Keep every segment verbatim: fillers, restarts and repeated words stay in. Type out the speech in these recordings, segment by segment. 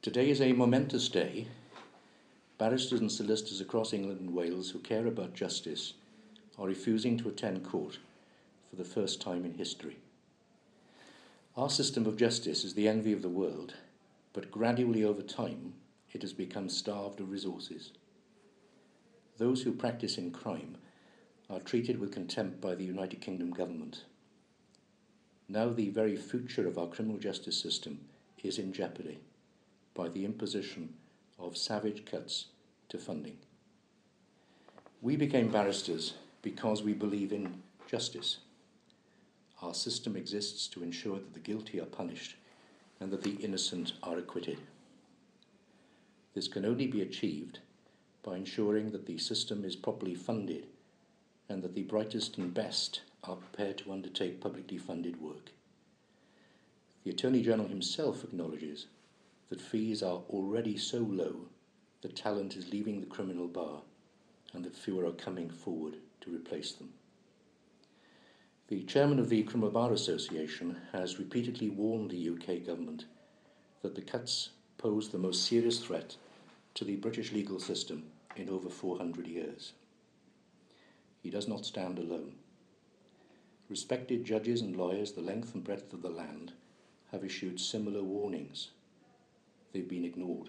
Today is a momentous day. Barristers and solicitors across England and Wales who care about justice are refusing to attend court for the first time in history. Our system of justice is the envy of the world, but gradually over time it has become starved of resources. Those who practice in crime are treated with contempt by the United Kingdom government. Now the very future of our criminal justice system is in jeopardy by the imposition of savage cuts to funding. We became barristers because we believe in justice. Our system exists to ensure that the guilty are punished and that the innocent are acquitted. This can only be achieved by ensuring that the system is properly funded and that the brightest and best are prepared to undertake publicly funded work. The Attorney General himself acknowledges that fees are already so low that talent is leaving the criminal bar and that fewer are coming forward to replace them. The chairman of the Criminal Bar Association has repeatedly warned the U K government that the cuts pose the most serious threat to the British legal system in over four hundred years. He does not stand alone. Respected judges and lawyers the length and breadth of the land have issued similar warnings. They've been ignored.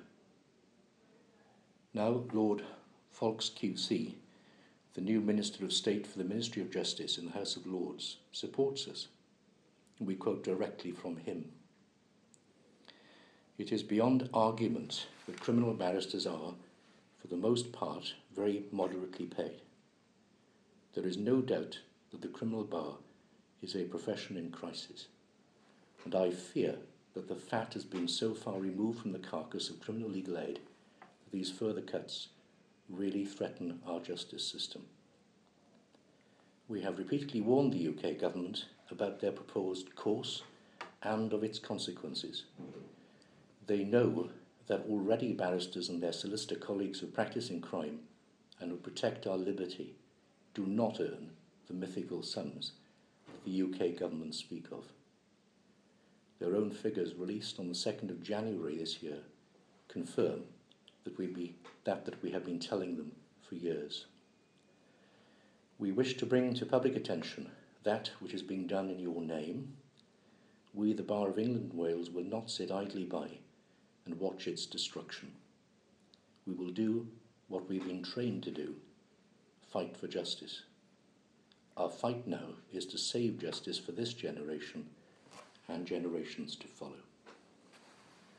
Now Lord Fawkes Q C, the new Minister of State for the Ministry of Justice in the House of Lords, supports us. We quote directly from him. It is beyond argument that criminal barristers are, for the most part, very moderately paid. There is no doubt that the criminal bar is a profession in crisis, and I fear that the fat has been so far removed from the carcass of criminal legal aid that these further cuts really threaten our justice system. We have repeatedly warned the U K government about their proposed course and of its consequences. They know that already barristers and their solicitor colleagues who practice in crime and who protect our liberty do not earn the mythical sums that the U K government speak of. Their own figures released on the second of January this year confirm that we, be, that, that we have been telling them for years. We wish to bring to public attention that which is being done in your name. We, the Bar of England and Wales, will not sit idly by and watch its destruction. We will do what we've been trained to do: fight for justice. Our fight now is to save justice for this generation and generations to follow.